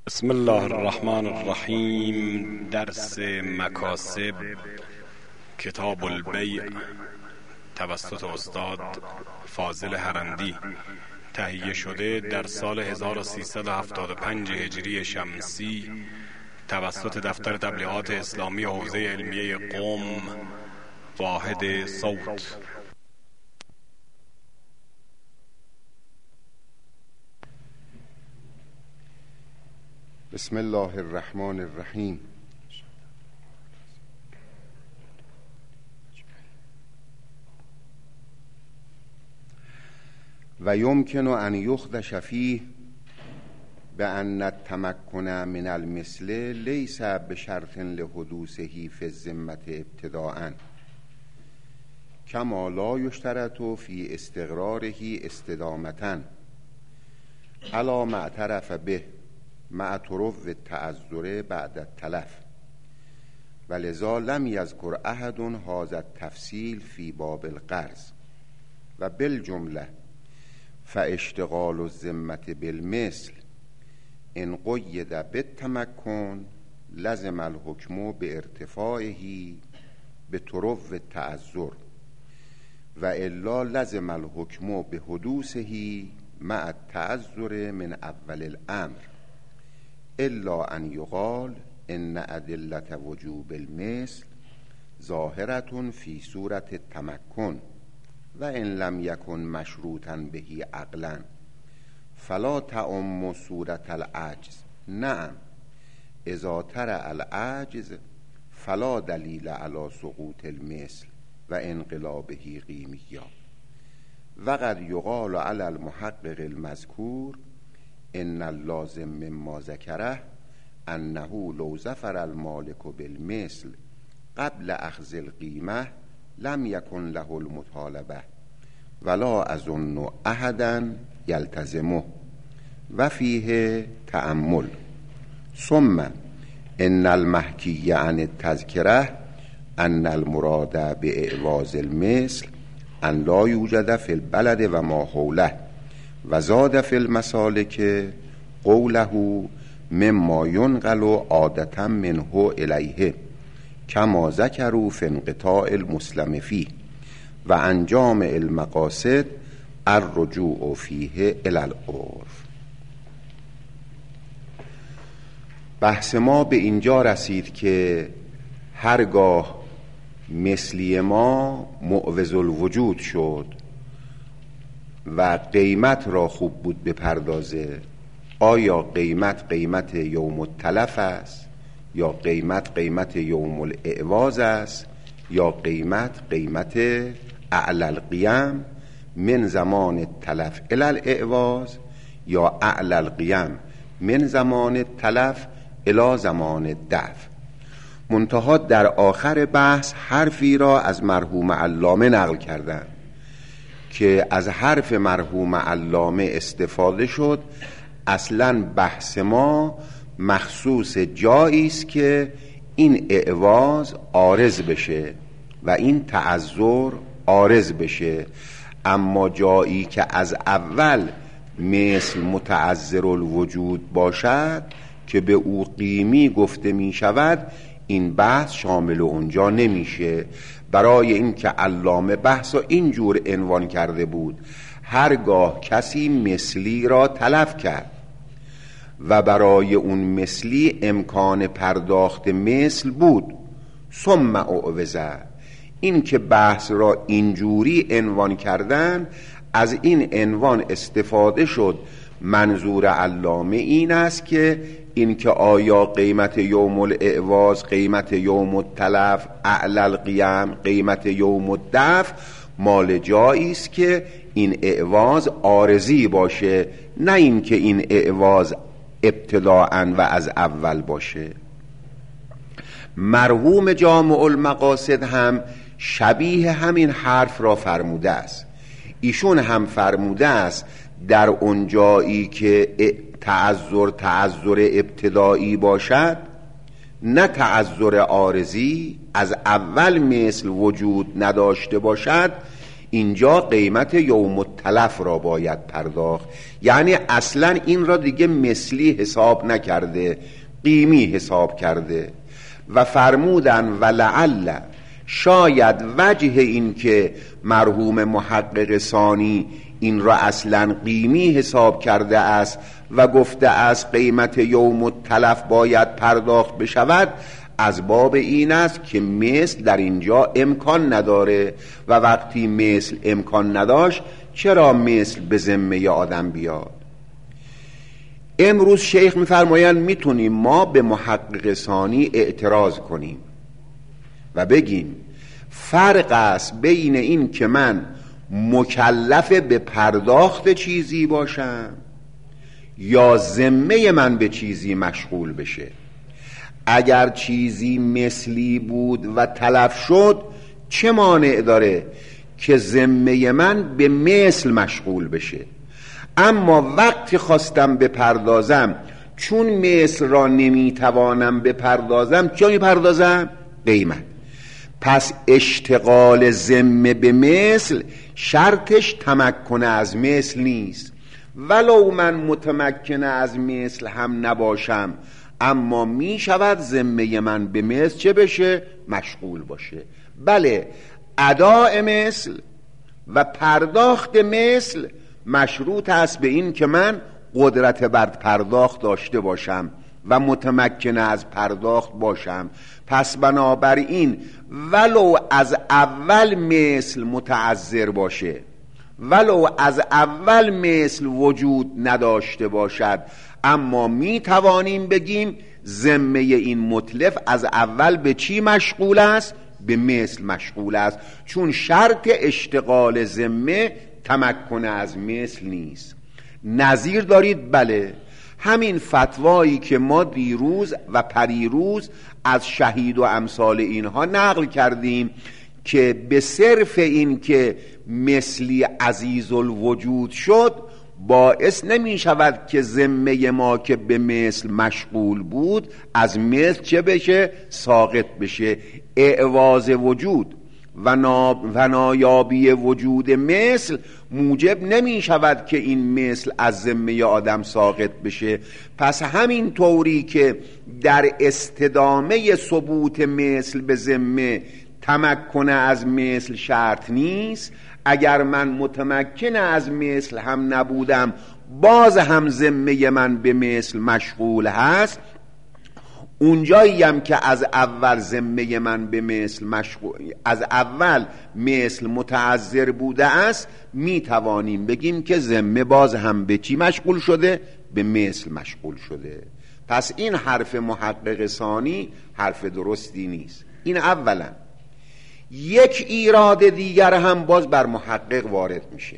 بسم الله الرحمن الرحیم. درس مکاسب، کتاب البیع، توسط استاد فاضل هرندی، تهیه شده در سال 1375 هجری شمسی توسط دفتر تبلیغات اسلامی حوزه علمیه قم، واحد صوت. بسم الله الرحمن الرحیم. و یمکن ان یخدش فیه بأن التمکن من المثل لیس بشرط لحدوثه فی الذمة ابتداء کما لا یشترط فی استقراره استدامة علی ما اعترف به مع طرف التعذر بعد التلف، ولذا لم یذکر احد هذا التفصیل فی باب القرض. و بالجمله فاشتغال الذمة بالمثل ان قید بالتمکن لزم الحکم بارتفاعه بطرف التعذر و الا لزم الحکم بحدوثه مع التعذر من اول الامر، الا ان یقال ان ادلة وجوب المثل ظاهرة فی صورة التمکن و ان لم یکن مشروطا به عقلا فلا تعم صورة العجز. نعم اذا ترى العجز فلا دلیل علی سقوط المثل و انقلابه قیمیا. و قد یقال علی المحقق المذکور ان اللازم مما ذکره انه لو ظفر المالک بالمثل قبل اخذ القیمه لم یکن له المطالبه ولا اظن احدا یلتزمه و فیه تأمل. ثم ان المحکی عن التذکره ان المراد باعواز المثل ان لا یوجد فی البلد و ما حوله و زاد فی المسالک قوله مما ینقل عادة منه الیه کما ذکروا فی انقطاع المسلم فیه و انجام المقاصد الرجوع فیه الی العرف. بحث ما به اینجا رسید که هرگاه مثلی ما معوض الوجود شد و قیمت را خوب بود بپردازه، آیا قیمت یوم التلف است یا قیمت یوم الاعواز است یا قیمت اعلی القیم من زمان التلف الی الاعواز یا اعلی القیم من زمان التلف الی زمان الدفع. منتها در آخر بحث حرفی را از مرحوم علامه نقل کردند که از حرف مرحوم علامه استفاده شد. اصلا بحث ما مخصوص جایی است که این اعواز عارض بشه و این تعذر عارض بشه، اما جایی که از اول مثل متعذر الوجود باشد که به او قیمی گفته می شود، این بحث شامل اونجا نمیشه. برای اینکه علامه بحث رو اینجور عنوان کرده بود: هرگاه کسی مثلی را تلف کرد و برای اون مثلی امکان پرداخت مثل بود ثم اعوضه. این که بحث را اینجوری عنوان کردن، از این عنوان استفاده شد. منظور علامه این است که اینکه آیا قیمت یوم الاعواز، قیمت یوم التلف، اعلی القیم، قیمت یوم الدفع مال جایی است که این اعواز عارضی باشه، نه اینکه این اعواز ابتداءً و از اول باشه. مرحوم جامع المقاصد هم شبیه همین حرف را فرموده است. ایشون هم فرموده است در اون جایی که تعذر ابتدایی باشد، نه تعذر عارضی، از اول مثل وجود نداشته باشد، اینجا قیمت یوم التلف را باید پرداخت، یعنی اصلا این را دیگه مثلی حساب نکرده، قیمی حساب کرده. و فرمودن ولعل، شاید وجه این که مرحوم محقق ثانی این را اصلا قیمی حساب کرده است و گفته است قیمت یوم التلف باید پرداخت بشود، از باب این است که مثل در اینجا امکان نداره و وقتی مثل امکان نداشت چرا مثل به ذمه آدم بیاد؟ امروز شیخ میفرمایند میتونیم ما به محقق ثانی اعتراض کنیم و بگیم فرق است بین این که من مکلف به پرداخت چیزی باشم یا ذمه من به چیزی مشغول بشه. اگر چیزی مثلی بود و تلف شد چه مانع داره که ذمه من به مثل مشغول بشه؟ اما وقتی خواستم بپردازم چون مثل را نمیتوانم بپردازم چه میپردازم؟ قیمت. پس اشتغال ذمه به مثل شرطش تمکن از مثل نیست، ولو من متمکن از مثل هم نباشم، اما می شود ذمه من به مثل چه بشه؟ مشغول باشه. بله، اداء مثل و پرداخت مثل مشروط است به این که من قدرت بر پرداخت داشته باشم و متمکن از پرداخت باشم. پس بنابراین ولو از اول مثل متعذر باشه، ولو از اول مثل وجود نداشته باشد، اما می توانیم بگیم ذمه این متلف از اول به چی مشغول است؟ به مثل مشغول است، چون شرط اشتغال ذمه تمکن از مثل نیست. نظیر دارید؟ بله، همین فتوایی که ما دیروز و پریروز از شهید و امثال اینها نقل کردیم که به صرف این که مثلی عزیز الوجود شد باعث نمی شود که ذمه ما که به مثل مشغول بود از مثل چه بشه؟ ساقط بشه. اعواز وجود و نایابی وجود مثل موجب نمی شود که این مثل از ذمه آدم ساقط بشه. پس همین طوری که در استدامه ثبوت مثل به ذمه تمکن از مثل شرط نیست، اگر من متمکن از مثل هم نبودم باز هم ذمه من به مثل مشغول هست. اونجایی هم که از اول ذمه من به مثل مشغول، از اول مثل متعذر بوده است، می توانیم بگیم که ذمه باز هم به چی مشغول شده؟ به مثل مشغول شده. پس این حرف محقق ثانی حرف درستی نیست. این اولا. یک ایراد دیگر هم باز بر محقق وارد میشه.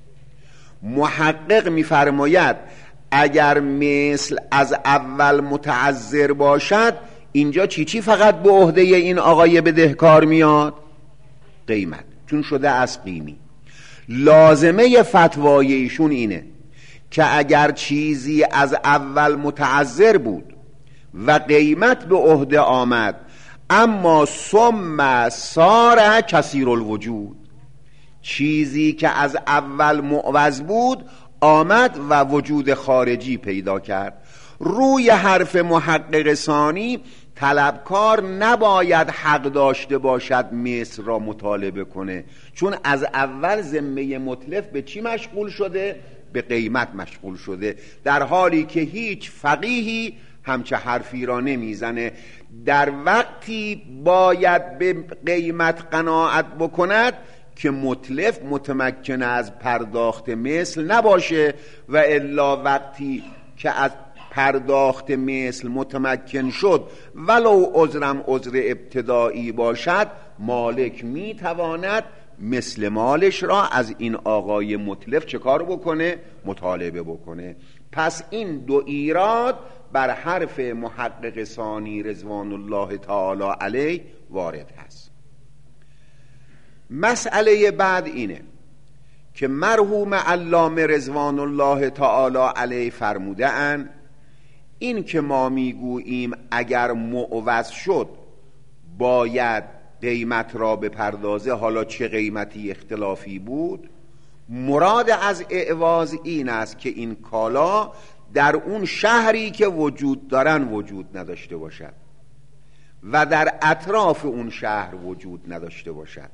محقق میفرماید اگر مثل از اول متعذر باشد اینجا چی فقط به عهده این آقای بدهکار میاد؟ قیمت، چون شده از قیمی. لازمه فتوای ایشون اینه که اگر چیزی از اول متعذر بود و قیمت به عهده آمد اما ثم صار کثیر الوجود، چیزی که از اول معوض بود آمد و وجود خارجی پیدا کرد، روی حرف محقق ثانی طلبکار نباید حق داشته باشد مثل را مطالبه کنه، چون از اول ذمه متلف به چی مشغول شده؟ به قیمت مشغول شده، در حالی که هیچ فقیهی همچه حرفی را نمیزنه. در وقتی باید به قیمت قناعت بکند که متلف متمکن از پرداخت مثل نباشه، و الا وقتی که از پرداخت مثل متمکن شد ولو عذرم عذر ابتدایی باشد، مالک میتواند مثل مالش را از این آقای متلف چه کار بکنه؟ مطالبه بکنه. پس این دو ایراد بر حرف محقق ثانی رضوان الله تعالی علیه وارد هست. مسئله بعد اینه که مرحوم علامه رضوان الله تعالی علیه فرموده اند این که ما میگوییم اگر معوض شد باید قیمت را بپردازه، حالا چه قیمتی اختلافی بود. مراد از اعواز این است که این کالا در اون شهری که وجود دارن وجود نداشته باشد و در اطراف اون شهر وجود نداشته باشد.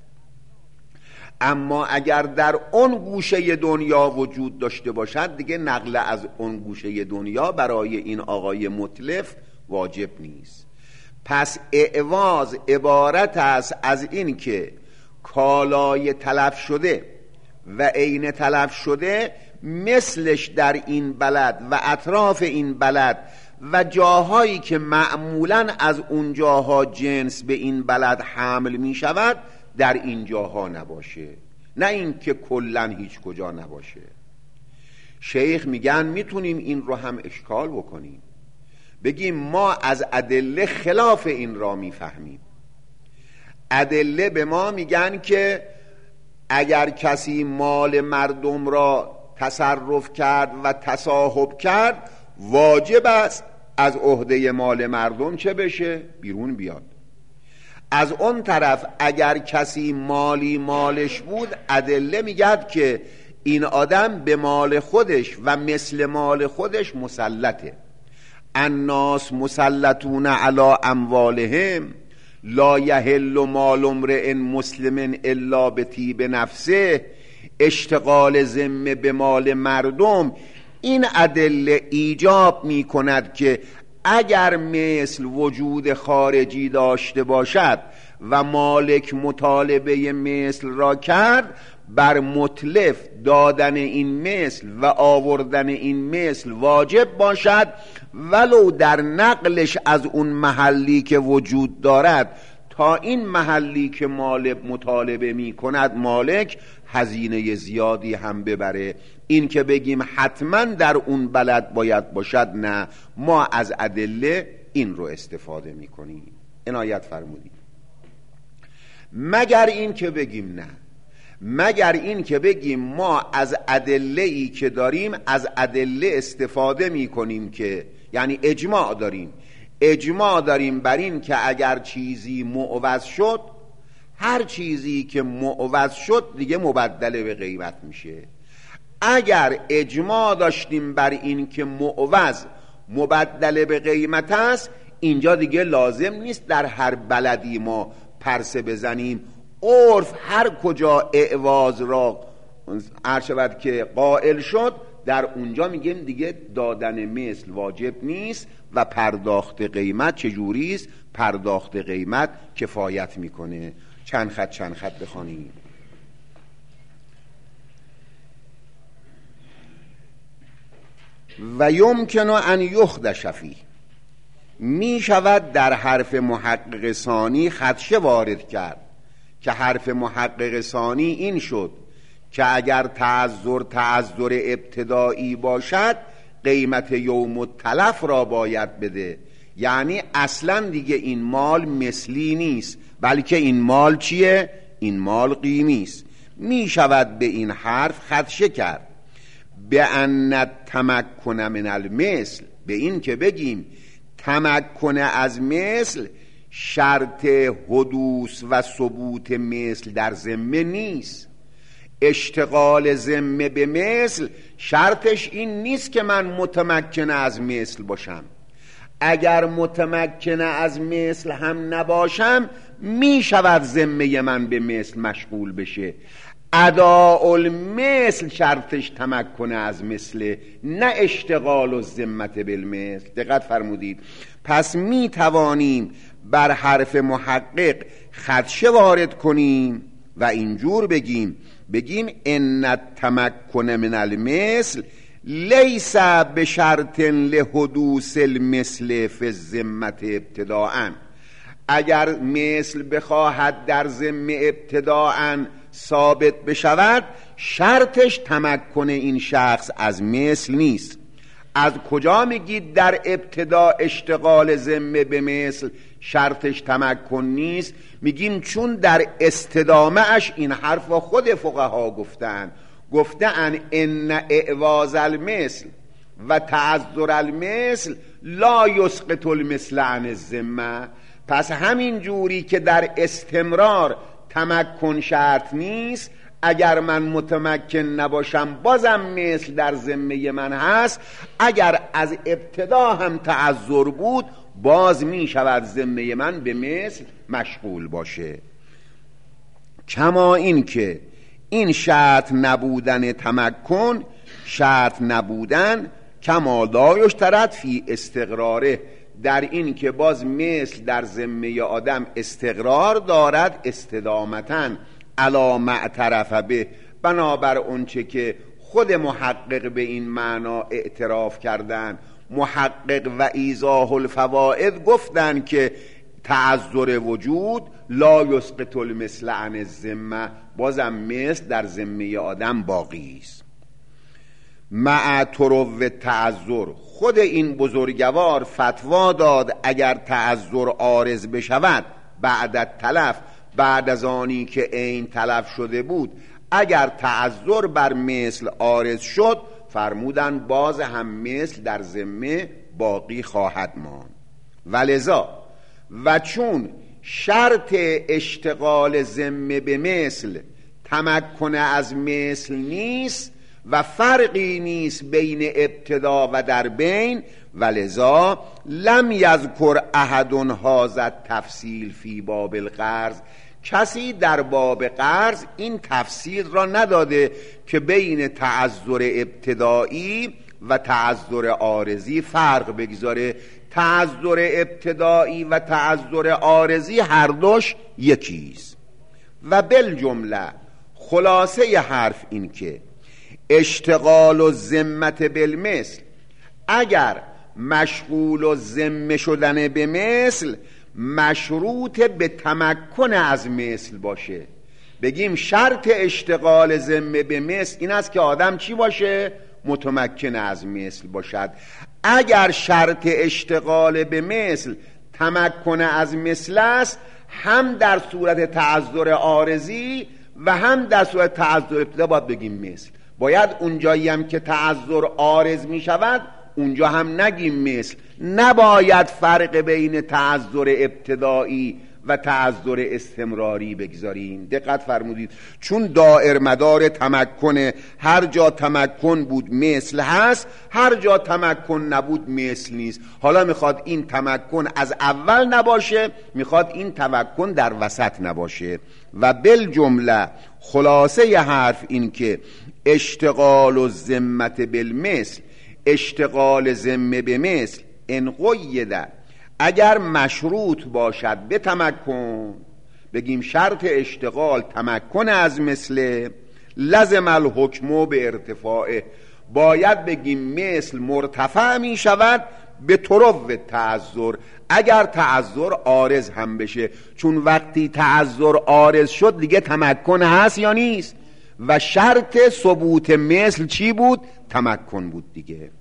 اما اگر در اون گوشه دنیا وجود داشته باشد، دیگه نقل از اون گوشه دنیا برای این آقای متلف واجب نیست. پس اعواز عبارت است از این که کالای تلف شده و عین تلف شده مثلش در این بلد و اطراف این بلد و جاهایی که معمولاً از اون جاها جنس به این بلد حمل می شود در این جاها نباشه، نه این که کلاً هیچ کجا نباشه. شیخ میگن میتونیم این رو هم اشکال بکنیم، بگیم ما از ادله خلاف این را میفهمیم. ادله به ما میگن که اگر کسی مال مردم را تصرف کرد و تصاحب کرد، واجب است از عهده مال مردم چه بشه؟ بیرون بیاد. از اون طرف اگر کسی مالی مالش بود، ادله میگد که این آدم به مال خودش و مثل مال خودش مسلطه. الناس مسلطون علی اموالهم لا یحل مال امرئ مسلم الا بطیب نفسه. اشتغال ذمه به مال مردم، این ادله ایجاب می کند که اگر مثل وجود خارجی داشته باشد و مالک مطالبه مثل را کرد، بر متلف دادن این مثل و آوردن این مثل واجب باشد، ولو در نقلش از اون محلی که وجود دارد تا این محلی که مالک مطالبه می کند مالک هزینه زیادی هم ببره. این که بگیم حتما در اون بلد باید باشد، نه، ما از ادله این رو استفاده می کنیم. عنایت فرمودید. مگر این که بگیم نه، مگر این که بگیم ما از ادله ای که داریم از ادله استفاده می کنیم که یعنی اجماع داریم بر این که اگر چیزی معوض شد، هر چیزی که معوض شد دیگه مبدل به قیمت میشه. اگر اجماع داشتیم بر این که معوض مبدل به قیمت است، اینجا دیگه لازم نیست در هر بلدی ما پرسه بزنیم. عرف هر کجا اعواز را عرشبت که قائل شد، در اونجا میگیم دیگه دادن مثل واجب نیست و پرداخت قیمت چجوریست؟ پرداخت قیمت کفایت میکنه. چند خط بخوانیم. و یمکن ان یخدش فیه، می شود در حرف محقق ثانی خدشه وارد کرد که حرف محقق ثانی این شد که اگر تعذر ابتدایی باشد قیمت یوم التلف را باید بده، یعنی اصلا دیگه این مال مثلی نیست، بلکه این مال چیه؟ این مال قیمی است. می شود به این حرف خدشه کرد به ان تمکن من المثل، به این که بگیم تمکن از مثل شرط حدوث و ثبوت مثل در ذمه نیست. اشتغال ذمه به مثل شرطش این نیست که من متمکن از مثل باشم. اگر متمکن از مثل هم نباشم، می شود ذمه من به مثل مشغول بشه. اداء المثل شرطش تمکن از مثل، نه اشتغال و ذمت بالمثل. دقت فرمودید. پس می توانیم بر حرف محقق خدشه وارد کنیم و اینجور بگیم ان التمکن من المثل لیس بشرط لحدوث المثل فی الذمه ابتداء. اگر مثل بخواهد در ذمه ابتداء ثابت بشود، شرطش تمکن این شخص از مثل نیست. از کجا میگید در ابتدا اشتغال ذمه به مثل شرطش تمکن نیست؟ میگیم چون در استدامه اش این حرف خود فقها گفتن ان اعواز المثل و تعذر المثل لا یسقط المثل عن الذمه. پس همین جوری که در استمرار تمکن شرط نیست، اگر من متمکن نباشم بازم مثل در ذمه من هست. اگر از ابتدا هم تعذر بود باز می شود ذمه من به مثل مشغول باشه. کما این که این شرط نبودن تمکن، شرط نبودن کما لا یشترط فی استقراره، در این که باز مثل در ذمه آدم استقرار دارد استدامتاً علی ما اعترف به، بنابر اونچه که خود محقق به این معنا اعتراف کردن. محقق و ایضاح الفوائد گفتن که تعذر وجود لا یسقط المثل عن الذمه، بازم مثل در ذمه آدم باقی است. مع طرو تعذر، خود این بزرگوار فتوا داد اگر تعذر عارض بشود بعد تلف، بعد از آنی که عین تلف شده بود، اگر تعذر بر مثل عارض شد فرمودن باز هم مثل در ذمه باقی خواهد ماند. ولذا و چون شرط اشتغال ذمه به مثل تمکن از مثل نیست و فرقی نیست بین ابتدا و در بین، ولذا لم یذکر احد هذا التفصیل فی باب القرض، کسی در باب قرض این تفصیل را نداده که بین تعذر ابتدایی و تعذر عارضی فرق بگذاره. تعذر ابتدایی و تعذر عارضی هر دوش یکیست. و بالجمله خلاصه حرف این که اشتغال و ذمت بالمثل، اگر مشغول و ذمه شدن به مثل مشروط به تمکن از مثل باشه، بگیم شرط اشتغال ذمه به مثل این است که آدم چی باشه؟ متمکن از مثل باشد. اگر شرط اشتغال به مثل تمکن از مثل است، هم در صورت تعذر عارضی و هم در صورت تعذر ابتدا باید بگیم مثل. باید اونجایی هم که تعذر عارض می شود اونجا هم نگیم مثل. نباید فرق بین تعذر ابتدایی و تعذر استمراری بگذاریم. دقت فرمودید، چون دائر مدار تمکن، هر جا تمکن بود مثل هست، هر جا تمکن نبود مثل نیست. حالا میخواد این تمکن از اول نباشه، میخواد این تمکن در وسط نباشه. و بالجمله خلاصه حرف این که اشتغال و ذمت بالمثل، اشتغال ذمه به مثل ان قیده، اگر مشروط باشد به تمکن، بگیم شرط اشتغال تمکن از مثل، لزم الحکم به ارتفاعه، باید بگیم مثل مرتفع می شود به طرو تعذر، اگر تعذر عارض هم بشه. چون وقتی تعذر عارض شد دیگه تمکن هست یا نیست؟ و شرط ثبوت مثل چی بود؟ تمکن بود دیگه.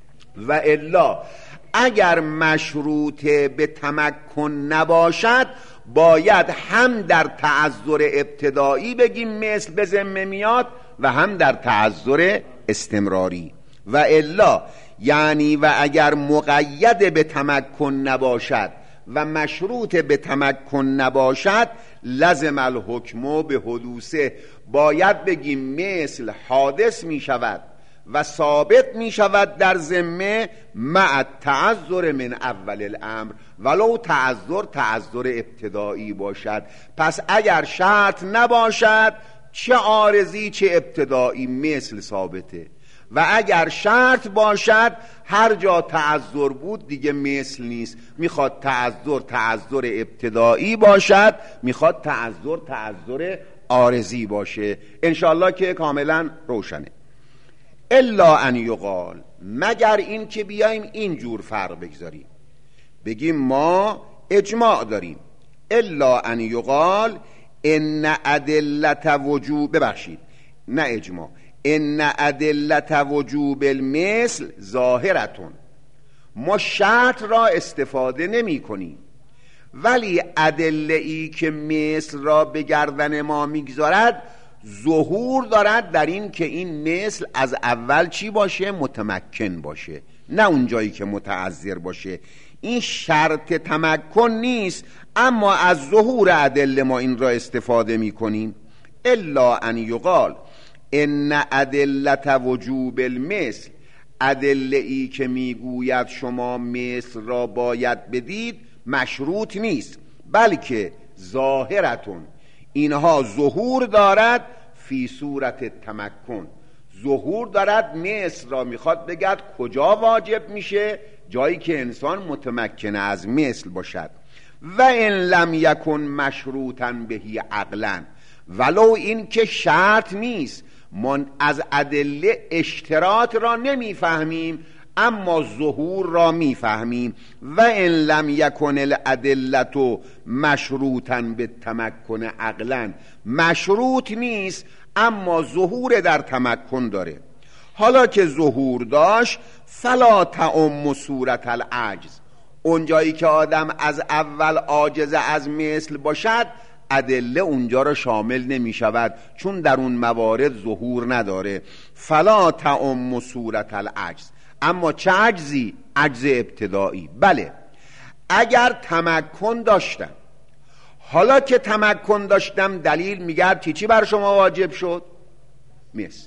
و الا اگر مشروط به تمکن نباشد باید هم در تعذر ابتدایی بگیم مثل به ذمه میاد و هم در تعذر استمراری. و الا یعنی و اگر مقید به تمکن نباشد و مشروط به تمکن نباشد، لزم الحکم به حدوثه، باید بگیم مثل حادث می شود و ثابت می شود در ذمه مع تعذر من اول الامر، ولو تعذر ابتدایی باشد. پس اگر شرط نباشد چه عارضی چه ابتدایی مثل ثابته، و اگر شرط باشد هر جا تعذر بود دیگه مثل نیست، میخواد تعذر ابتدایی باشد، میخواد تعذر عارضی باشه. انشاءالله که کاملا روشنه. الا ان یقال، مگر این که بیایم اینجور فرق بگذاریم، بگیم ما اجماع داریم. الا ان یقال ان ادلت وجوب، ببخشید نه اجماع، ان ادلت وجوب المثل ظاهرتون، ما شرط را استفاده نمی کنیم، ولی ادله ای که مثل را به گردن ما میگذارد ظهور دارد در این که این مثل از اول چی باشه؟ متمکن باشه، نه اون جایی که متعذر باشه. این شرط تمکن نیست، اما از ظهور ادله ما این را استفاده می کنیم. الا ان یقال ان ادله وجوب المثل، ادله ای که میگوید شما مثل را باید بدید مشروط نیست، بلکه ظاهرتون، اینها ظهور دارد فی صورت تمکن، ظهور دارد مثل را میخواد بگد کجا واجب میشه، جایی که انسان متمکن از مثل باشد. و ان لم یکن مشروطا بهی عقلا، ولو این که شرط نیست، ما از ادله اشتراط را نمیفهمیم اما ظهور را میفهمیم. و ان لم یکن الادله مشروطا بالتمکن عقلا، مشروط نیست اما ظهور در تمکن داره. حالا که ظهور داشت فلا تعم صورت العجز، اونجایی که آدم از اول عاجز از مثل باشد ادله اونجا را شامل نمی شود، چون در اون موارد ظهور نداره. فلا تعم صورت العجز، اما چه عجزی؟ عجز ابتدایی. بله، اگر تمکن داشتم، حالا که تمکن داشتم دلیل میگرد چی بر شما واجب شد؟ مثل.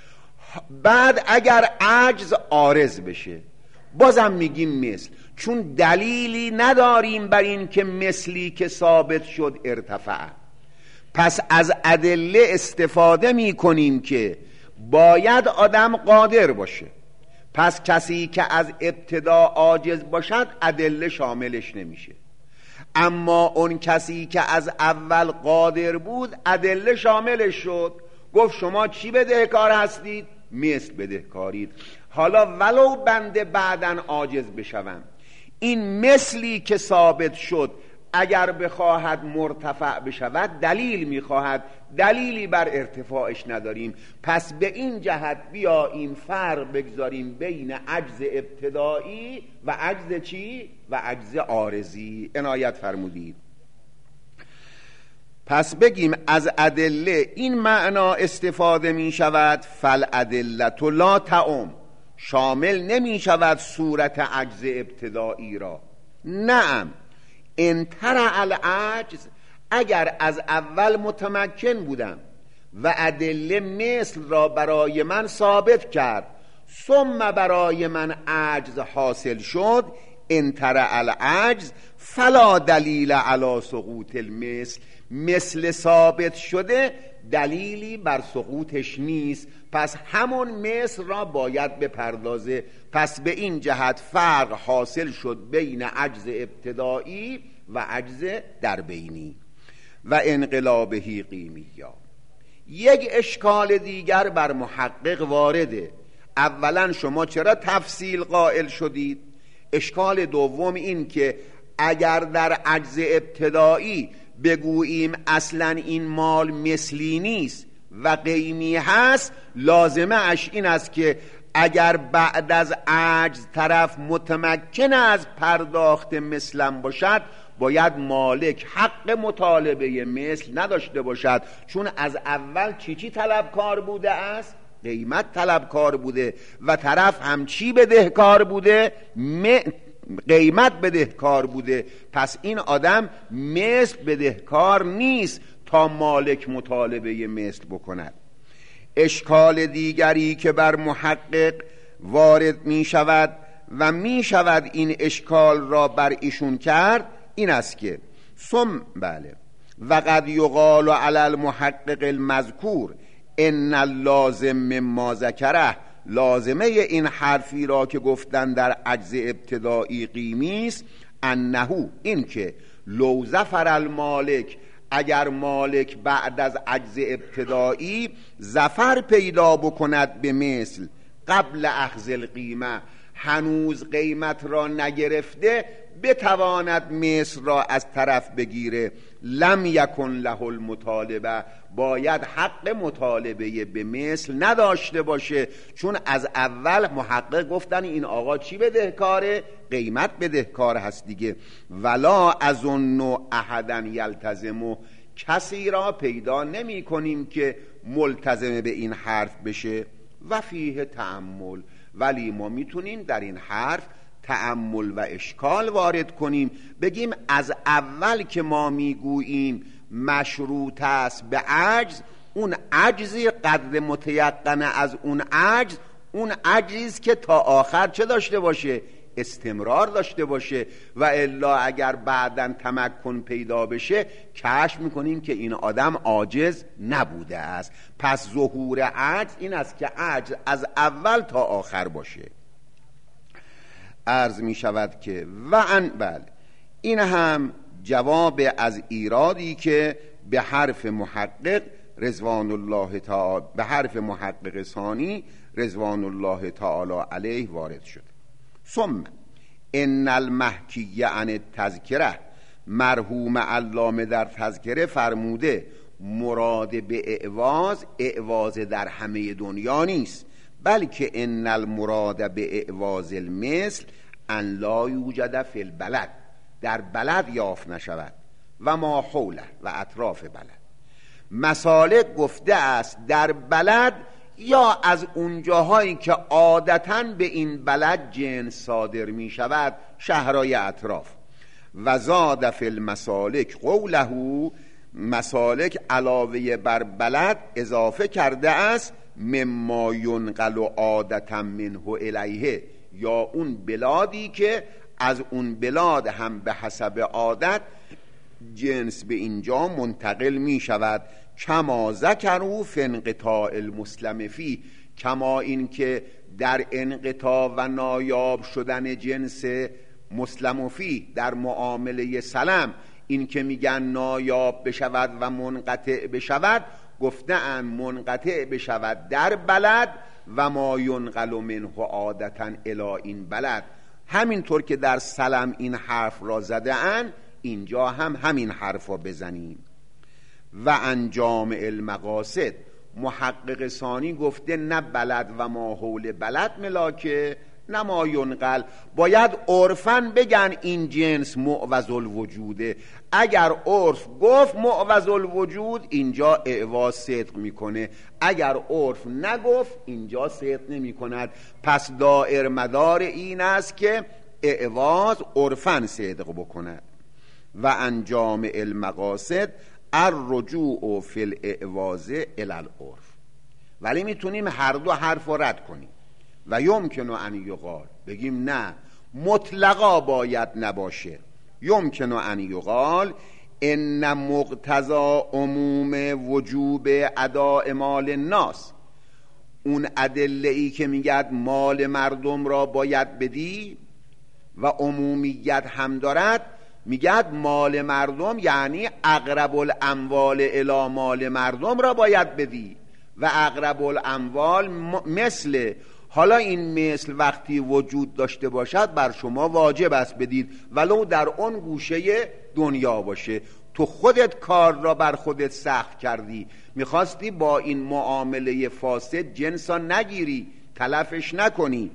بعد اگر عجز عارض بشه بازم میگیم مثل، چون دلیلی نداریم بر این که مثلی که ثابت شد ارتفع. پس از ادله استفاده میکنیم که باید آدم قادر باشه. پس کسی که از ابتدا عاجز باشد ادله شاملش نمیشه، اما اون کسی که از اول قادر بود ادله شاملش شد. گفت شما چی بدهکار هستید؟ مثل بدهکارید. حالا ولو بنده بعداً عاجز بشوم، این مثلی که ثابت شد اگر بخواهد مرتفع بشود دلیل میخواهد، دلیلی بر ارتفاعش نداریم. پس به این جهت بیاییم فرق بگذاریم بین عجز ابتدایی و عجز چی؟ و عجز عارضی. عنایت فرمودید. پس بگیم از ادله این معنا استفاده می شود، فالادله لا تعم، شامل نمی شود صورت عجز ابتدایی را. نعم ان ترع العجز، اگر از اول متمکن بودم و ادله مثل را برای من ثابت کرد، ثم برای من عجز حاصل شد، ان ترع العجز فلا دلیل علی سقوط المثل، مثل ثابت شده دلیلی بر سقوطش نیست، پس همون مثل را باید بپردازه. پس به این جهت فرق حاصل شد بین عجز ابتدایی و عجز دربینی. و انقلابهی قیمیا، یک اشکال دیگر بر محقق وارده. اولا شما چرا تفصیل قائل شدید؟ اشکال دوم این که اگر در عجز ابتدایی بگوییم اصلا این مال مثلی نیست و قیمی هست، لازمه اش این است که اگر بعد از عجز طرف متمکن از پرداخت مثلم باشد، باید مالک حق مطالبه مثل نداشته باشد، چون از اول چی طلبکار بوده است؟ قیمت طلبکار بوده و طرف هم چی بدهکار بوده؟ قیمت بدهکار بوده. پس این آدم مثل بدهکار نیست تا مالک مطالبه مثل بکند. اشکال دیگری که بر محقق وارد می شود و می شود این اشکال را بر ایشون کرد این است که بله و قد یقال علی المحقق المذکور ان اللازم مما ذکره، لازمه این حرفی را که گفتن در عجز ابتدایی قیمی است، انه این که لو ظفر المالک، اگر مالک بعد از عجز ابتدایی ظفر پیدا بکند به مثل قبل اخذ القیمه، هنوز قیمت را نگرفته بتواند مثل را از طرف بگیره، لم یکن له المطالبه، باید حق مطالبه به مثل نداشته باشه، چون از اول محقق گفتن این آقا چی بدهکاره؟ قیمت بدهکار هست دیگه. ولا اظن احدا یلتزم، کسی را پیدا نمی کنیم که ملتزم به این حرف بشه. و فیه تأمل، ولی ما میتونیم در این حرف تأمل و اشکال وارد کنیم، بگیم از اول که ما میگوییم مشروط است به عجز، اون عجزی قدر متیقن از اون عجز، اون عجزی که تا آخر چه داشته باشه؟ استمرار داشته باشه، و الا اگر بعداً تمکن پیدا بشه کشف میکنیم که این آدم عاجز نبوده است. پس ظهور عجز این است که عجز از اول تا آخر باشه. عرض میشود که بله، این هم جواب از ایرادی که به حرف محقق رضوان الله تعالی، به حرف محقق ثانی رضوان الله تعالی علیه وارد شد. ثم ان المحکی عن التذکره، مرحوم علامه در تذکره فرموده مراد به اعواز در همه دنیا نیست، بلکه ان المراد به اعواز المثل ان لا یوجد فی البلد، در بلد یافت نشود، و ما حوله و اطراف بلد. مسالک گفته است در بلد یا از اونجاهایی که عادتاً به این بلد جنس صادر می شود، شهرهای اطراف. و زاد فی المسالک قوله، مسالک علاوه بر بلد اضافه کرده است مما ینقل عادتاً منه الیه، یا اون بلادی که از اون بلاد هم به حسب عادت جنس به اینجا منتقل می شود. کما ذکروا فی انقطاع المسلم فی، کما این که در انقطاع و نایاب شدن جنس مسلم فی در معامله سلم، این که میگن نایاب بشود و منقطع بشود، گفتن منقطع بشود در بلد و ما ینقل منه عادتا الی این بلد. همینطور که در سلم این حرف را زده اند، اینجا هم همین حرف را بزنیم. و انجام المقاصد، محقق ثانی گفته نه بلد و ما حول بلد ملاکه، نه ما ینقل. باید عرفاً بگن این جنس معوض الوجوده. اگر عرف گفت معوض الوجود، اینجا اعواز صدق میکنه، اگر عرف نگفت اینجا صدق نمی کند. پس دائر مدار این است که اعواز عرفاً صدق بکند. و انجام المقاصد الرجوع فی الاعواز الی العرف. ولی میتونیم هر دو حرف رو رد کنیم و یمکن ان یقال، بگیم نه مطلقا باید نباشه. یمکن ان یقال ان مقتضا عموم وجوب اداء مال الناس، اون ادله ای که میگد مال مردم را باید بدی و عمومیت هم دارد، میگد مال مردم یعنی اقرب الاموال الی مال مردم را باید بدی، و اقرب الاموال مثل، حالا این مثل وقتی وجود داشته باشد بر شما واجب است بدید، ولو در اون گوشه دنیا باشه. تو خودت کار را بر خودت سخت کردی، میخواستی با این معامله فاسد جنسا نگیری، تلفش نکنی.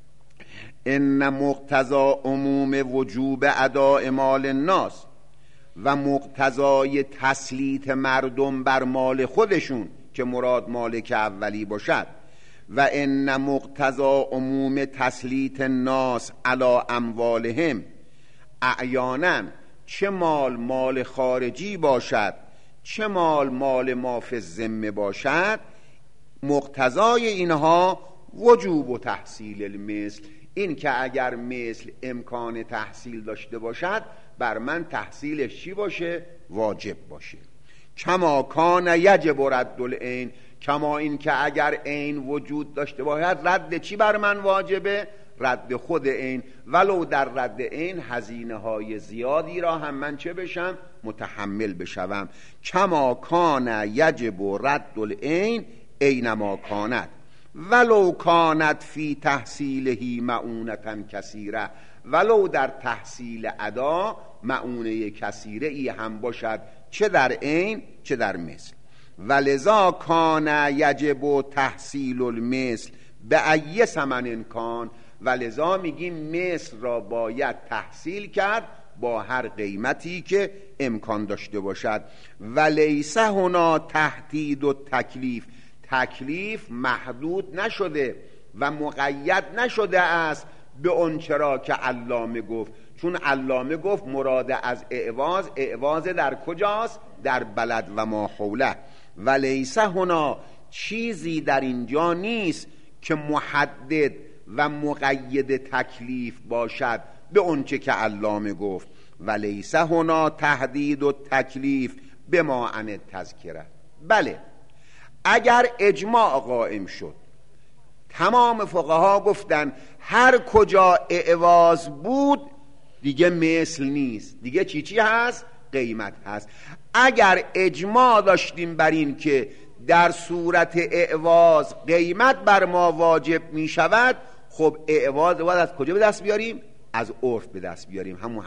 ان مقتضا عموم وجوب اداء مال الناس، و مقتضای تسلیط مردم بر مال خودشون که مراد مالک اولی باشد، و ان مقتضا عموم تسلیط الناس علی اموالهم، اعیانا چه مال خارجی باشد چه مال ما فی الذمه باشد، مقتضای اینها وجوب و تحصیل المثل، این که اگر مثل امکان تحصیل داشته باشد بر من تحصیلش چی باشه؟ واجب باشه. کما کان یجب رد العین، کما این که اگر عین وجود داشته باشد رد چی بر من واجبه؟ رد خود عین، ولو در رد عین هزینه های زیادی را هم من چه بشم؟ متحمل بشوم. کما کان یجب رد العین اینما کانت ولو کانت فی تحصیلهی معونتا کثیره، ولو در تحصیل ادا معونه کثیره ای هم باشد، چه در عین چه در مثل. ولذا کان یجب تحصیل المثل به ای ثمن کان، ولذا میگیم مثل را باید تحصیل کرد با هر قیمتی که امکان داشته باشد. ولیس هنا تهدید و تکلیف، تکلیف محدود نشده و مقید نشده است به اون چرا که علامه گفت، چون علامه گفت مراد از اعواز در کجاست؟ در بلد و ما حوله. و لیس هنا، چیزی در اینجا نیست که محدد و مقید تکلیف باشد به اونچه که علامه گفت. و لیس هنا تحدید و تکلیف به ما عن تذکره. بله، اگر اجماع قائم شد، تمام فقها گفتن هر کجا اعواز بود دیگه مثل نیست، دیگه چی هست؟ قیمت هست. اگر اجماع داشتیم بر این که در صورت اعواز قیمت بر ما واجب می شود، خب اعواز باید از کجا به دست بیاریم؟ از عرف به دست بیاریم. همون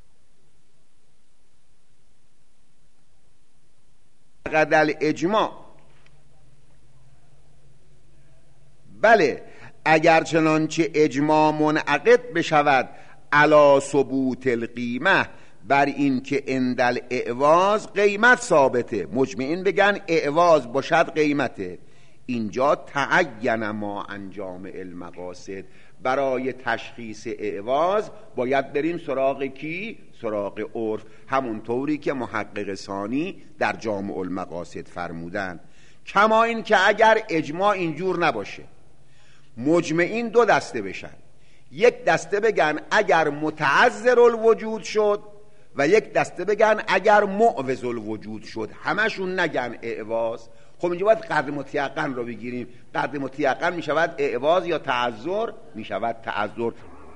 قدر اجماع. بله، اگر چنانچه اجماع منعقد بشود علی ثبوت القیمه، بر این که اندل اعواز قیمت ثابته، مجمعین بگن اعواز باشد قیمته، اینجا تعین ما انجام المقاصد. برای تشخیص اعواز باید بریم سراغ کی؟ سراغ عرف، همون طوری که محقق ثانی در جامع المقاصد فرمودن. کما این که اگر اجماع اینجور نباشه، مجمعین دو دسته بشن، یک دسته بگن اگر متعذر الوجود شد و یک دسته بگن اگر معوض الوجود شد، همشون نگن اعواز. خب اینجا باید قدر متیقن رو بگیریم. قدر متیقن می شود اعواز یا تعذر؟ می شود تعذر.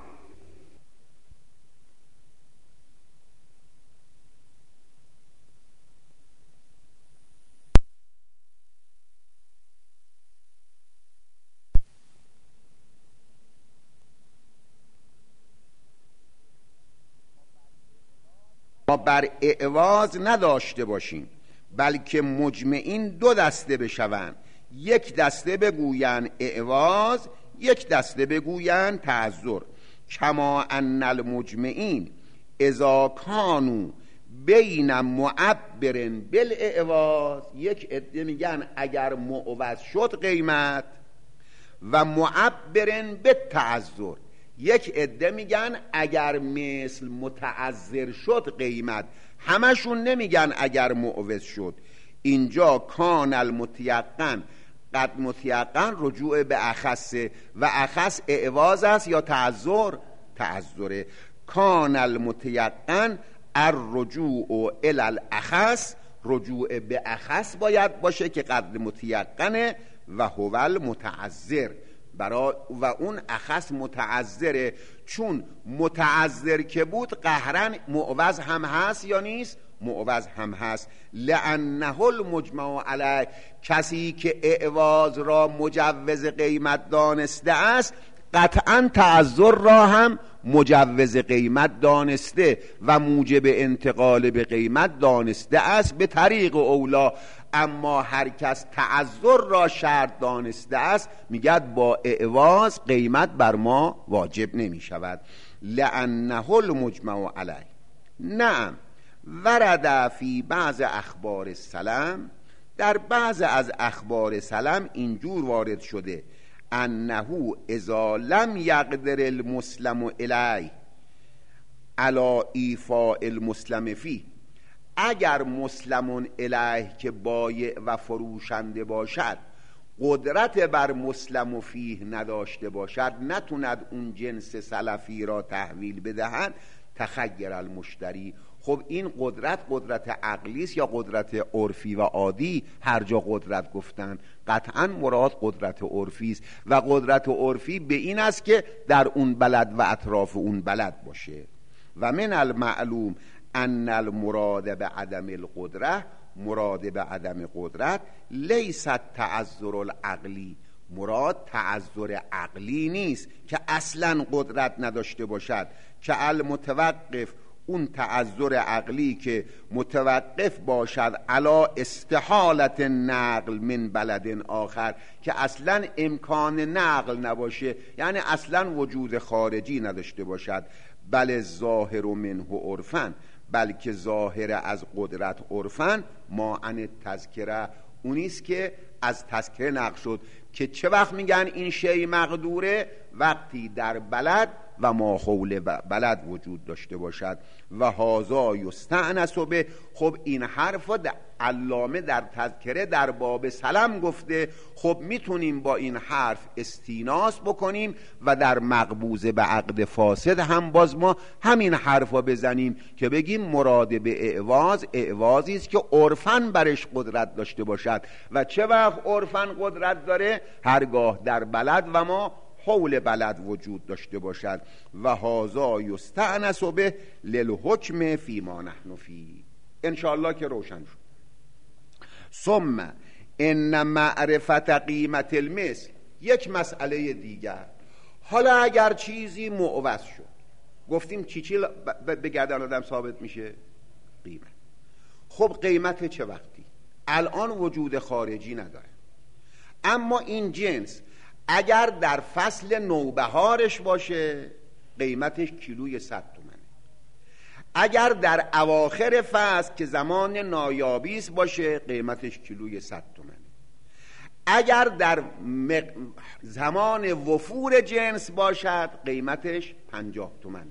ما بر اعواز نداشته باشیم، بلکه مجمعین دو دسته بشوند، یک دسته بگوین اعواز، یک دسته بگوین تعذر. کما ان المجمعین اذا کانوا بین معبر بالاعواز، یک عده میگن اگر معوض شد قیمت، و معبر بالتعذر، یک عده میگن اگر مثل متعذر شد قیمت، همشون نمیگن اگر معوض شد. اینجا کان المتیقن، قد متیقن رجوع به اخص، و اخص اعواز است یا تعذر؟ تعذره. کان المتیقن الرجوع الی الاخص، رجوع به اخص باید باشه که قدر متیقنه، و هو المتعذر، و اون اخص متعذره، چون متعذر که بود قهرن معوض هم هست یا نیست؟ معوض هم هست. لانه المجمع علیه، کسی که اعواز را مجوز قیمت دانسته است قطعا تعذر را هم مجوز قیمت دانسته و موجب انتقال به قیمت دانسته است به طریق اولا. اما هر کس تعذر را شرط دانسته است میگد با اعواز قیمت بر ما واجب نمی شود. لانه المجمع علیه. نعم، ورد فی بعض اخبار السلام، در بعض از اخبار سلام اینجور وارد شده انه اذا لم یقدر المسلم الیه علی ایفاء المسلم فی، اگر مسلمون الیه که بایع و فروشنده باشد قدرت بر مسلم فیه نداشته باشد، نتوند اون جنس سلفی را تحویل بدهد، تخیر المشتری. خب این قدرت عقلی است یا قدرت عرفی و عادی؟ هر جا قدرت گفتن قطعا مراد قدرت عرفی است، و قدرت عرفی به این است که در اون بلد و اطراف اون بلد باشه. و من المعلوم ان المراد به عدم القدره، مراد به عدم قدرت لیست تعذر العقلی، مراد تعذر عقلی نیست که اصلا قدرت نداشته باشد، که المتوقف، اون تعذر عقلی که متوقف باشد علا استحالت نقل من بلد آخر، که اصلا امکان نقل نباشه، یعنی اصلا وجود خارجی نداشته باشد. بل ظاهر منه عرفن، بلکه ظاهر از قدرت عرفن ما عن تذکره، اونیست که از تذکره نقل شد. که چه وقت میگن این شی مقدوره؟ وقتی در بلد و ما حول بلد وجود داشته باشد. و هذا یستأنس به. خب این حرف علامه در تذکره در باب سلم گفته. خب میتونیم با این حرف استیناس بکنیم و در مقبوضه به عقد فاسد هم باز ما همین حرفا بزنیم که بگیم مراد به اعواضی است که عرفاً برش قدرت داشته باشد. و چه وقت عرفاً قدرت داره؟ هرگاه در بلد و ما حول بلد وجود داشته باشد. و هذا یستأنس به للحکم فی ما نحن فی. انشاءالله که روشن شد. ثم ان معرفت قیمت المثل، یک مسئله دیگر. حالا اگر چیزی معوض شد، گفتیم چی به گردن آدم ثابت میشه؟ قیمت. خب قیمت چه وقتی؟ الان وجود خارجی نداره، اما این جنس اگر در فصل نوبهارش باشه قیمتش کیلوی 100 تومنه. اگر در اواخر فصل که زمان نایابیس باشه قیمتش کیلوی 100 تومنه. اگر در زمان وفور جنس باشد قیمتش 50 تومنه.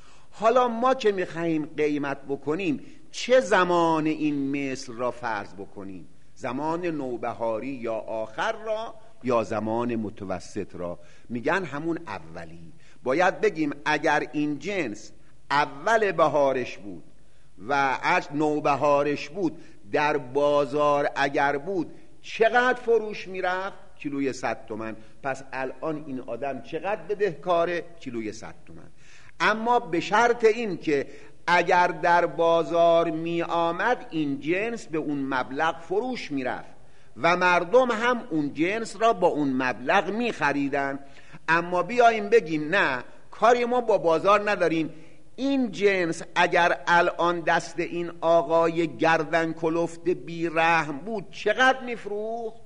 حالا ما که میخواییم قیمت بکنیم چه زمان این مثل را فرض بکنیم؟ زمان نوبهاری یا آخر را یا زمان متوسط را؟ میگن همون اولی. باید بگیم اگر این جنس اول بهارش بود و از نوبهارش بود در بازار اگر بود چقدر فروش میرفت؟ کیلوی 100 تومن. پس الان این آدم چقدر بدهکاره؟ کیلوی 100 تومن. اما به شرط این که اگر در بازار می آمد این جنس به اون مبلغ فروش می رفت و مردم هم اون جنس را با اون مبلغ می خریدن. اما بیاییم بگیم نه، کاری ما با بازار نداریم، این جنس اگر الان دست این آقای گردن کلفت بی رحم بود چقدر می فروخت؟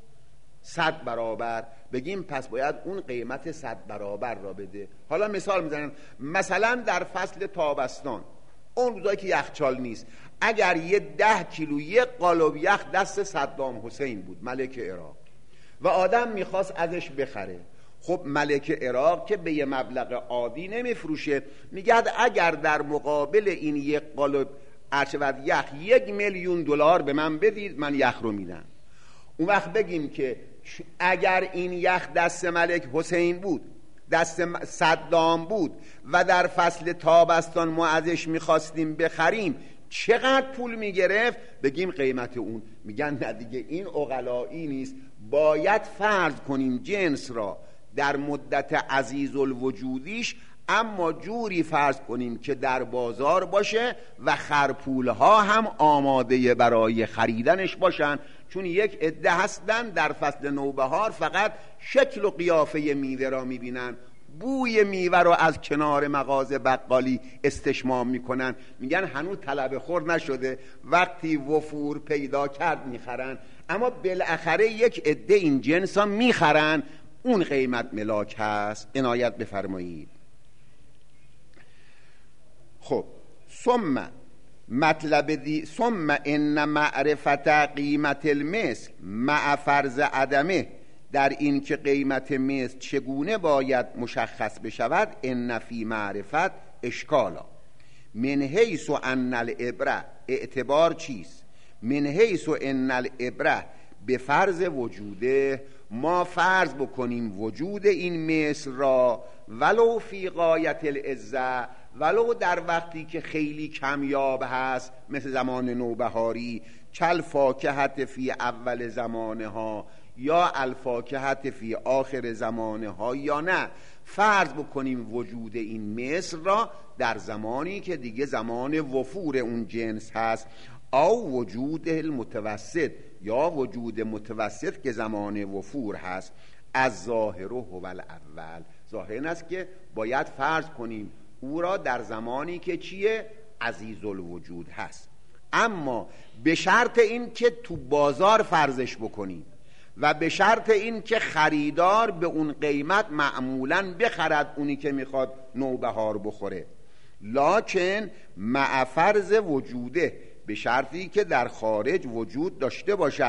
100 برابر. بگیم پس باید اون قیمت 100 برابر را بده. حالا مثال میزنم، مثلا در فصل تابستان اون روزایی که یخچال نیست، اگر یه 10 کیلو یک قالب یخ دست صدام حسین بود ملک عراق و آدم میخواست ازش بخره، خب ملک عراق که به یه مبلغ عادی نمیفروشه، میگه اگر در مقابل این یک قالب ارچود یخ 1,000,000 دلار به من بدید من یخ رو میدم. اون وقت بگیم که اگر این یخ دست ملک حسین بود، دست صدام بود و در فصل تابستان ما ازش میخواستیم بخریم چقدر پول میگرفت؟ بگیم قیمت اون. میگن نه دیگه این عقلایی نیست، باید فرض کنیم جنس را در مدت عزیز الوجودیش، اما جوری فرض کنیم که در بازار باشه و خرپولها هم آماده برای خریدنش باشن. چون یک عده هستن در فصل نوبهار فقط شکل و قیافه میوه را میبینن، بوی میوه را از کنار مغازه بقالی استشمام میکنن، میگن هنوز طلب خور نشده، وقتی وفور پیدا کرد میخرن. اما بالاخره یک عده این جنس ها میخرن، اون قیمت ملاک هست. عنایت بفرمایید. خب ثم ان معرفت قیمت المثل مع فرض عدمه، در این که قیمت مثل چگونه باید مشخص بشود، ان فی معرفت اشکالا من حیث ان العبره، اعتبار چیست؟ من حیث ان العبره به فرض وجوده، ما فرض بکنیم وجود این مثل را ولو فی غایت العزه، ولو در وقتی که خیلی کمیاب هست مثل زمان نوبهاری، چل فاکهت فی اول زمانها یا الفاکهت فی آخر زمانها، یا نه فرض بکنیم وجود این مثل را در زمانی که دیگه زمان وفور اون جنس هست، او وجود المتوسط یا وجود متوسط که زمان وفور هست. از ظاهر هو الاول، ظاهر این است که باید فرض کنیم او را در زمانی که چیه؟ عزیز الوجود هست. اما به شرط این که تو بازار فرضش بکنیم و به شرط این که خریدار به اون قیمت معمولاً بخرد اونی که میخواد نوبهار بخوره. لکن مع فرض وجوده، به شرطی که در خارج وجود داشته باشد،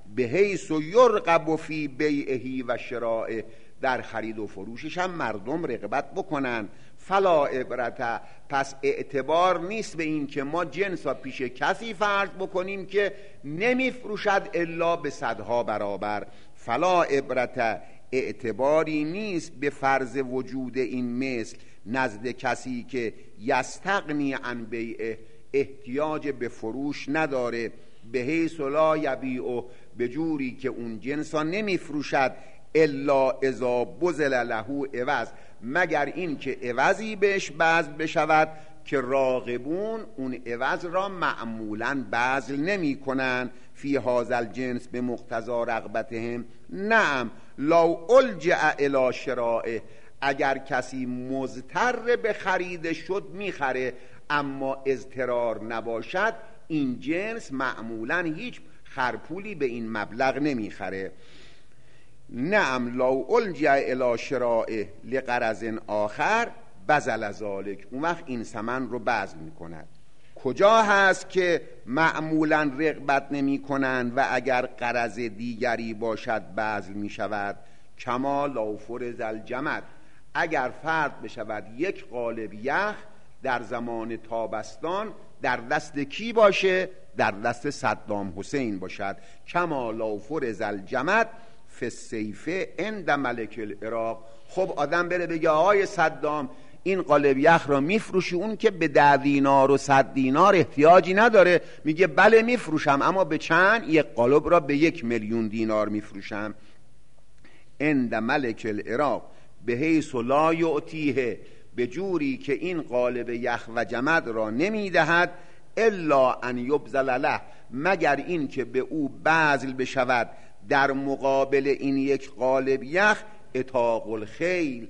بحیث و یرغب فی بیعه و شرائه، در خرید و فروشش هم مردم رغبت بکنن. فلا عبرت، پس اعتبار نیست به این که ما جنس را پیش کسی فرض بکنیم که نمیفروشد الا به صدها برابر. فلا عبرت، اعتباری نیست به فرض وجود این مثل نزد کسی که یستغنی عن بیعه، احتیاج به فروش نداره، بحیث لا یبیعه، به جوری که اون جنس را نمیفروشد، الا اذا بذل له عوض، مگر این که عوضی بهش بذل بشود که راغبون اون عوض را معمولا بذل نمی کنن فی هذا الجنس به مقتضی رغبتهم. نعم لو الجأ الی شرائه، اگر کسی مضطر به خرید شد میخره، اما اضطرار نباشد این جنس معمولا هیچ خرپولی به این مبلغ نمیخره. نعم لو الجأ الی شرائه لغرض آخر بذل ذلک، اون وقت این ثمن رو بذل میکند. کجا هست که معمولا رغبت نمی کنند و اگر غرض دیگری باشد بذل می شود؟ کما لو فرض الجمد، اگر فرض بشود یک قالب یخ در زمان تابستان در دست کی باشه؟ در دست صدام حسین باشد. کما لو فرض الجمد فی السیف عند ملک العراق. خب آدم بره بگه آقای صدام این قالب یخ را میفروشی؟ اون که به 10 دینار و 100 دینار احتیاجی نداره، میگه بله میفروشم، اما به چند؟ یک قالب را به 1,000,000 دینار میفروشم. عند ملک العراق بحیث لا یعطیه، به جوری که این قالب یخ و جمد را نمیدهد، الا ان یبذل له، مگر این که به او بذل بشود در مقابل این یک قالب یخ اتاق الخیل،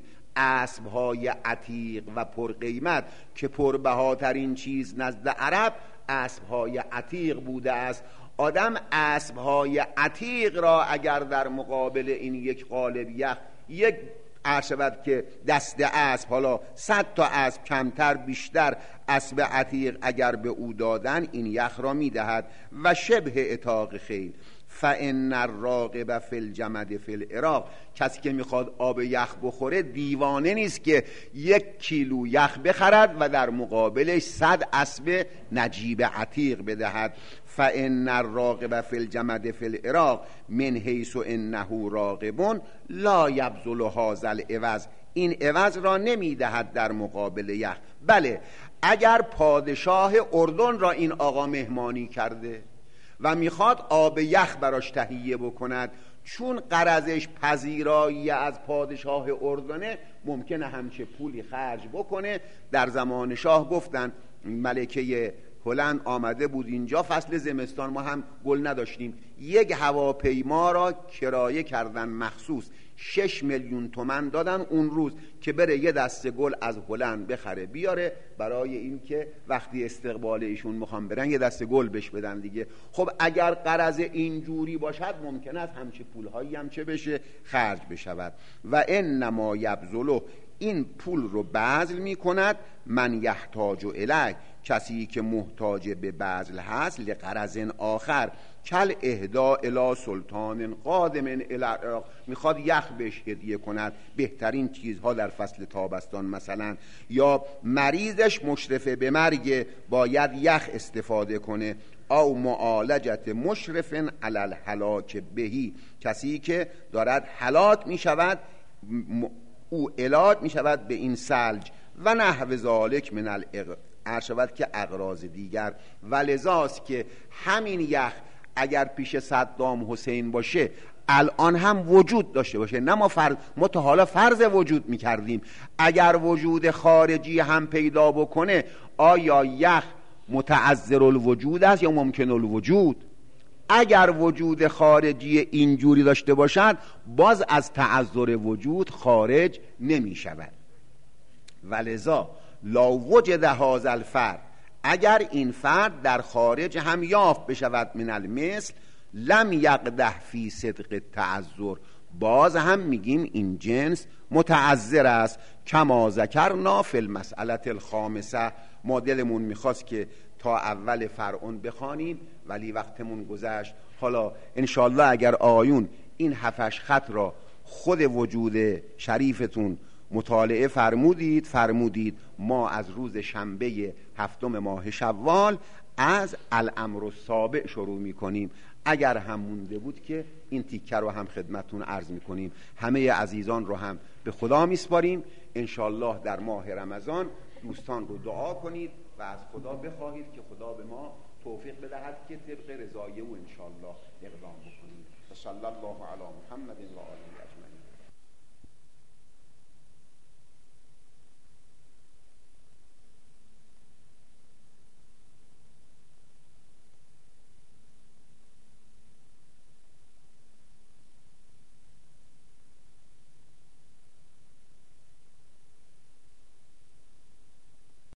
اسبهای عتیق و پرقیمت، که پربهاترین چیز نزد عرب اسبهای عتیق بوده است. آدم اسبهای عتیق را اگر در مقابل این یک قالب یخ، یک عرشبت که دست اسب، حالا 100 تا اسب کمتر بیشتر اسب عتیق اگر به او دادن، این یخ را میدهد. و شبه اتاق خیل فان الراغب فی الجمد فی العراق، کسی که میخواد آب یخ بخوره دیوانه نیست که 1 کیلو یخ بخرد و در مقابلش 100 اسب نجیب عتیق بدهد. فان الراغب فی الجمد فی العراق من حیث انه راغب لا یبذل هذا العوض، این عوض را نمیدهد در مقابل یخ. بله اگر پادشاه اردن را این آقا مهمانی کرده و میخواد آب یخ براش تهیه بکند، چون غرضش پذیرایی از پادشاه اردنه، ممکنه همچه پولی خرج بکنه. در زمان شاه گفتن ملکه هلند آمده بود اینجا، فصل زمستان ما هم گل نداشتیم، یک هواپیما را کرایه کردن مخصوص، 6 میلیون تومان دادن اون روز که بره یه دسته گل از هلند بخره بیاره، برای این که وقتی استقبال ایشون میخوام برن یه دسته گل بهش بدن دیگه. خب اگر غرض اینجوری باشد ممکن است همچه پولهایی هم چه بشه خرج بشود. و انما یبذله، این پول رو بذل میکند من یحتاج الیه، کسی که محتاج به بذل هست، لغرض آخر، کل اهدا الی سلطان قادم الی العراق، میخواد یخ بهش هدیه کند، بهترین چیزها در فصل تابستان مثلا، یا مریضش مشرف به مرگ باید یخ استفاده کنه، او معالجت مشرف علی الهلاک بهی، کسی که دارد هلاک میشود او علاج میشود به این ثلج، و نحو ذالک من شود که اغراض دیگر. ولذاست که همین یخ اگر پیش صدام حسین باشه الان هم وجود داشته باشه، نه ما تا حالا فرض وجود میکردیم، اگر وجود خارجی هم پیدا بکنه، آیا یخ متعذر الوجود است یا ممکن الوجود؟ اگر وجود خارجی اینجوری داشته باشد باز از تعذر وجود خارج نمی شود. ولذا لا وجد هذا الفرد، اگر این فرد در خارج هم یافت بشود من المثل، لم یقدح فی صدق تعذر، باز هم میگیم این جنس متعذر است. کما ذکرنا فی المسئله الخامسه، ما دلمون میخواست که تا اول فرعون بخوانیم ولی وقتمون گذشت. حالا انشالله اگر آیون این 7 خط را خود وجود شریفتون مطالعه فرمودید ما از روز شنبه 7 ماه شوال از الامر السابع شروع میکنیم. اگر هم مونده بود که این تیکه رو هم خدمتون عرض میکنیم. همه عزیزان رو هم به خدا میسپاریم. انشالله در ماه رمضان دوستان رو دعا کنید و از خدا بخواهید که خدا به ما توفیق بدهد که طبق رضای او انشالله اقدام بکنیم. صلی الله علی محمد و آله اجمعین.